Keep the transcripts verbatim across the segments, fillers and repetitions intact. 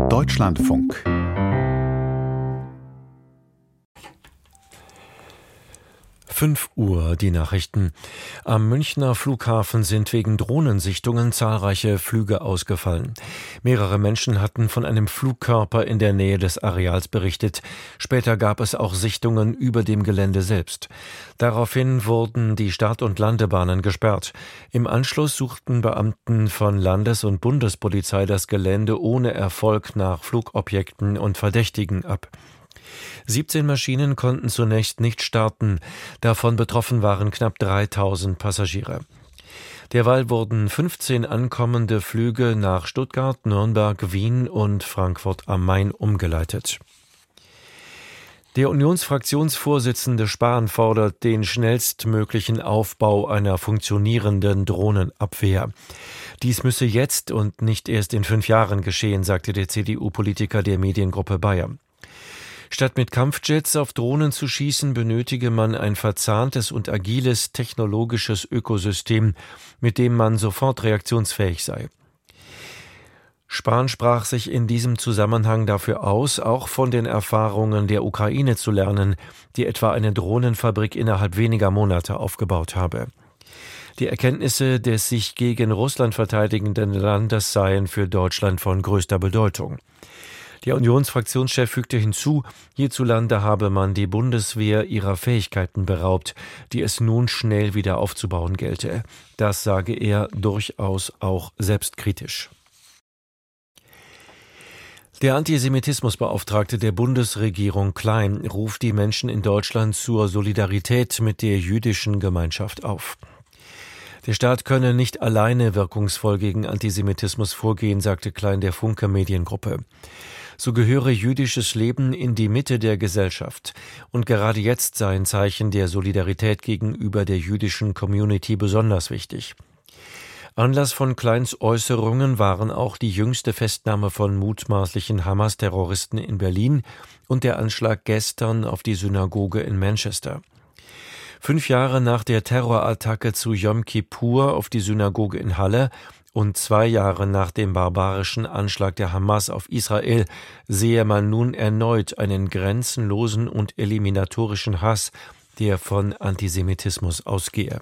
Deutschlandfunk. fünf Uhr, die Nachrichten. Am Münchner Flughafen sind wegen Drohnensichtungen zahlreiche Flüge ausgefallen. Mehrere Menschen hatten von einem Flugkörper in der Nähe des Areals berichtet. Später gab es auch Sichtungen über dem Gelände selbst. Daraufhin wurden die Start- und Landebahnen gesperrt. Im Anschluss suchten Beamten von Landes- und Bundespolizei das Gelände ohne Erfolg nach Flugobjekten und Verdächtigen ab. siebzehn Maschinen konnten zunächst nicht starten. Davon betroffen waren knapp dreitausend Passagiere. Derweil wurden fünfzehn ankommende Flüge nach Stuttgart, Nürnberg, Wien und Frankfurt am Main umgeleitet. Der Unionsfraktionsvorsitzende Spahn fordert den schnellstmöglichen Aufbau einer funktionierenden Drohnenabwehr. Dies müsse jetzt und nicht erst in fünf Jahren geschehen, sagte der C D U-Politiker der Mediengruppe Bayer. Statt mit Kampfjets auf Drohnen zu schießen, benötige man ein verzahntes und agiles technologisches Ökosystem, mit dem man sofort reaktionsfähig sei. Spahn sprach sich in diesem Zusammenhang dafür aus, auch von den Erfahrungen der Ukraine zu lernen, die etwa eine Drohnenfabrik innerhalb weniger Monate aufgebaut habe. Die Erkenntnisse des sich gegen Russland verteidigenden Landes seien für Deutschland von größter Bedeutung. Der Unionsfraktionschef fügte hinzu, hierzulande habe man die Bundeswehr ihrer Fähigkeiten beraubt, die es nun schnell wieder aufzubauen gelte. Das sage er durchaus auch selbstkritisch. Der Antisemitismusbeauftragte der Bundesregierung Klein ruft die Menschen in Deutschland zur Solidarität mit der jüdischen Gemeinschaft auf. Der Staat könne nicht alleine wirkungsvoll gegen Antisemitismus vorgehen, sagte Klein der Funke Mediengruppe. So gehöre jüdisches Leben in die Mitte der Gesellschaft. Und gerade jetzt seien Zeichen der Solidarität gegenüber der jüdischen Community besonders wichtig. Anlass von Kleins Äußerungen waren auch die jüngste Festnahme von mutmaßlichen Hamas-Terroristen in Berlin und der Anschlag gestern auf die Synagoge in Manchester. Fünf Jahre nach der Terrorattacke zu Jom Kippur auf die Synagoge in Halle und zwei Jahre nach dem barbarischen Anschlag der Hamas auf Israel sehe man nun erneut einen grenzenlosen und eliminatorischen Hass, der von Antisemitismus ausgehe.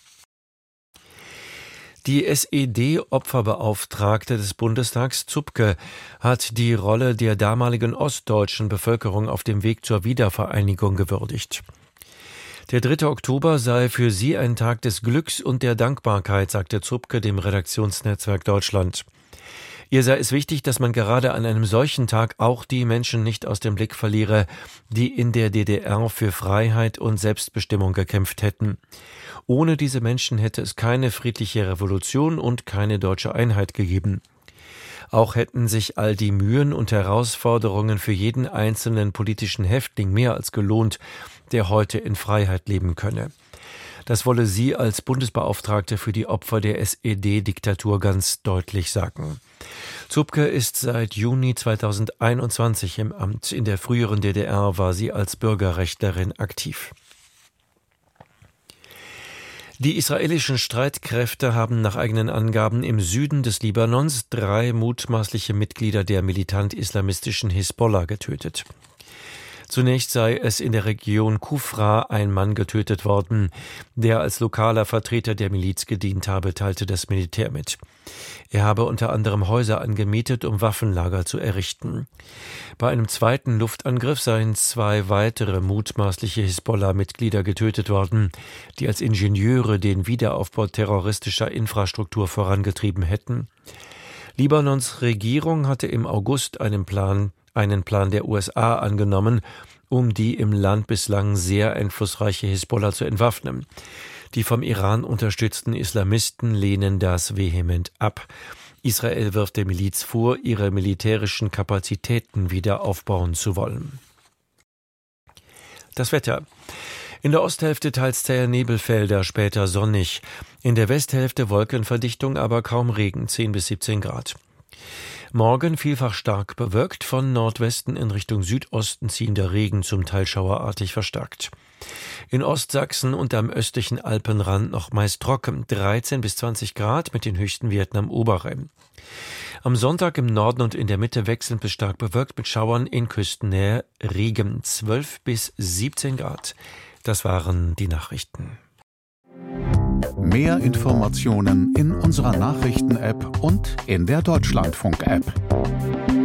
Die S E D-Opferbeauftragte des Bundestags Zupke hat die Rolle der damaligen ostdeutschen Bevölkerung auf dem Weg zur Wiedervereinigung gewürdigt. Der dritte Oktober sei für sie ein Tag des Glücks und der Dankbarkeit, sagte Zupke dem Redaktionsnetzwerk Deutschland. Ihr sei es wichtig, dass man gerade an einem solchen Tag auch die Menschen nicht aus dem Blick verliere, die in der D D R für Freiheit und Selbstbestimmung gekämpft hätten. Ohne diese Menschen hätte es keine friedliche Revolution und keine deutsche Einheit gegeben. Auch hätten sich all die Mühen und Herausforderungen für jeden einzelnen politischen Häftling mehr als gelohnt, der heute in Freiheit leben könne. Das wolle sie als Bundesbeauftragte für die Opfer der S E D-Diktatur ganz deutlich sagen. Zupke ist seit Juni zweitausendeinundzwanzig im Amt. In der früheren D D R war sie als Bürgerrechtlerin aktiv. Die israelischen Streitkräfte haben nach eigenen Angaben im Süden des Libanons drei mutmaßliche Mitglieder der militant-islamistischen Hisbollah getötet. Zunächst sei es in der Region Kufra ein Mann getötet worden, der als lokaler Vertreter der Miliz gedient habe, teilte das Militär mit. Er habe unter anderem Häuser angemietet, um Waffenlager zu errichten. Bei einem zweiten Luftangriff seien zwei weitere mutmaßliche Hisbollah-Mitglieder getötet worden, die als Ingenieure den Wiederaufbau terroristischer Infrastruktur vorangetrieben hätten. Libanons Regierung hatte im August einen Plan einen Plan der U S A angenommen, um die im Land bislang sehr einflussreiche Hisbollah zu entwaffnen. Die vom Iran unterstützten Islamisten lehnen das vehement ab. Israel wirft der Miliz vor, ihre militärischen Kapazitäten wieder aufbauen zu wollen. Das Wetter. In der Osthälfte teils zähe Nebelfelder, später sonnig. In der Westhälfte Wolkenverdichtung, aber kaum Regen, zehn bis siebzehn Grad. Morgen vielfach stark bewölkt, von Nordwesten in Richtung Südosten ziehender Regen, zum Teil schauerartig verstärkt. In Ostsachsen und am östlichen Alpenrand noch meist trocken, dreizehn bis zwanzig Grad mit den höchsten Werten am Oberrhein. Am Sonntag im Norden und in der Mitte wechselnd bis stark bewölkt mit Schauern in Küstennähe, Regen zwölf bis siebzehn Grad. Das waren die Nachrichten. Mehr Informationen in unserer Nachrichten-App und in der Deutschlandfunk-App.